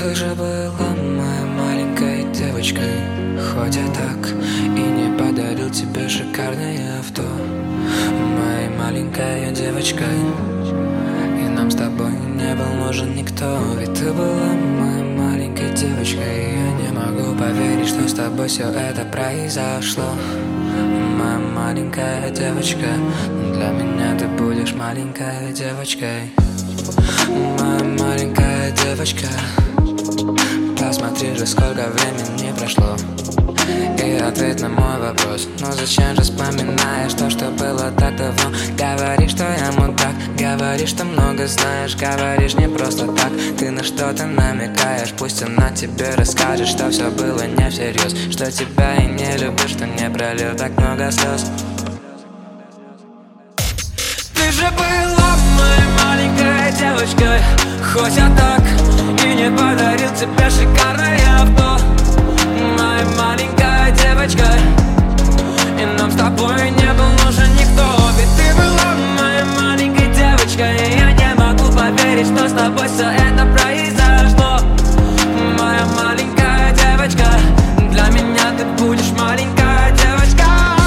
Ты же была моей маленькой девочкой, хоть я так и не подарил тебе шикарное авто. Моей маленькой девочкой, и нам с тобой не был нужен никто. Ведь ты была моей маленькой девочкой, и я не могу поверить, что с тобой все это произошло. Моя маленькая девочка, для меня ты будешь маленькой девочкой. Моя маленькая девочка, посмотри же, сколько времени прошло. И ответь на мой вопрос: ну зачем же вспоминаешь то, что было так давно? Говоришь, что я мудак, говоришь, что много знаешь, говоришь не просто так. Ты на что-то намекаешь, пусть она тебе расскажет, что все было не всерьез, что тебя и не любишь, что не пролил так много слез. Ты же была моей маленькой девочкой, хоть я так и не подарил тебе шикарное авто. Моя маленькая девочка, и нам с тобой не был нужен никто. Ведь ты была моей маленькой девочкой, и я не могу поверить, что с тобой все это произошло. Моя маленькая девочка, для меня ты будешь маленькая девочка.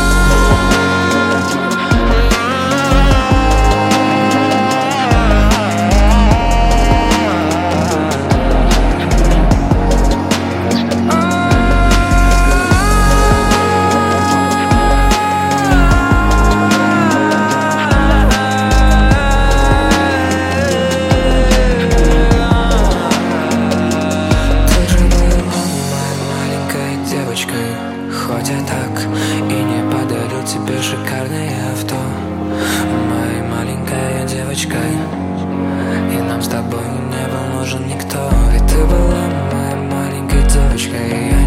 Хоть я так и не подарил тебе шикарное авто. Моей маленькая девочка, и нам с тобой не был нужен никто. Ведь ты была моей маленькой девочкой, и я